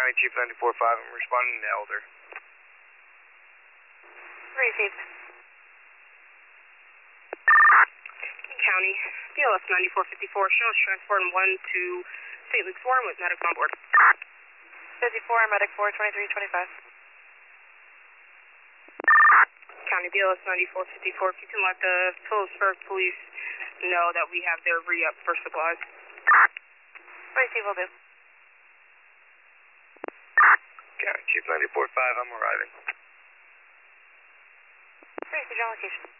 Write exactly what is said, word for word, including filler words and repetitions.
County Chief ninety-four five, I'm responding to Elder. Received. County, B L S ninety-four fifty-four, shows transporting one to Saint Luke's Warren with medics on board. fifty-four, medic four twenty-three twenty-five. County B L S ninety-four fifty-four, if you can let the Phillipsburg police know that we have their re-up for supplies. Receive will do. County Chief ninety-four five, I'm arriving. Receive your location.